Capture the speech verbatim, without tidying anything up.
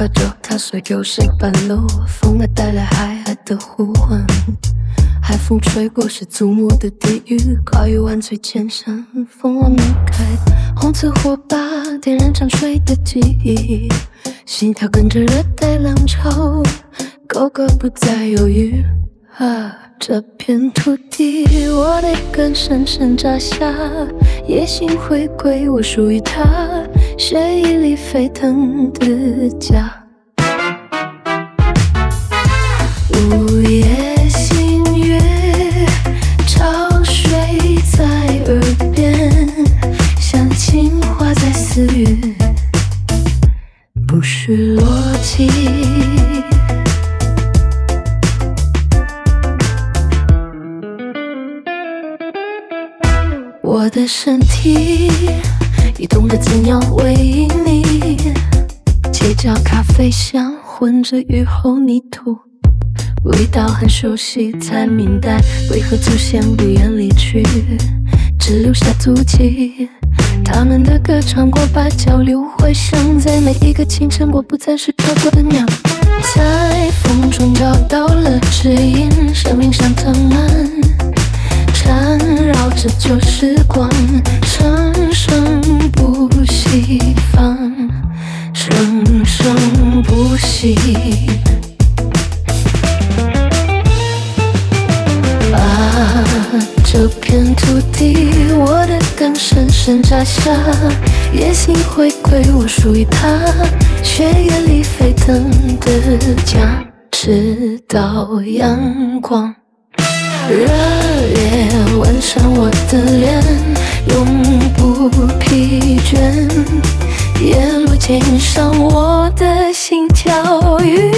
喝酒踏碎旧时半路，风儿带来海海的呼唤，海风吹过是祖母的地狱，高于万岁千山，风往门开，红色火把点燃长睡的记忆，心跳跟着热带浪潮，狗狗不再犹豫啊，这片土地我得更深深扎下，野心回归我属于它，血液里沸腾的家。午夜星月潮水在耳边，像情话在私语，不是逻辑。我的身体移动着怎样回应你？街角咖啡香混着雨后泥土，味道很熟悉，才明白为何祖先不愿离去，只留下足迹。他们的歌唱过，把交流回响，在每一个清晨，我不再是飘过的鸟，在风中找到了指引，生命像藤蔓缠绕着旧时光，生生不息放，生生不息。啊，这片土地我的根深深扎下，野心回归我属于它，血液里沸腾的家，直到阳光热烈吻上我的脸，永不疲倦，沿路欣赏我的心跳与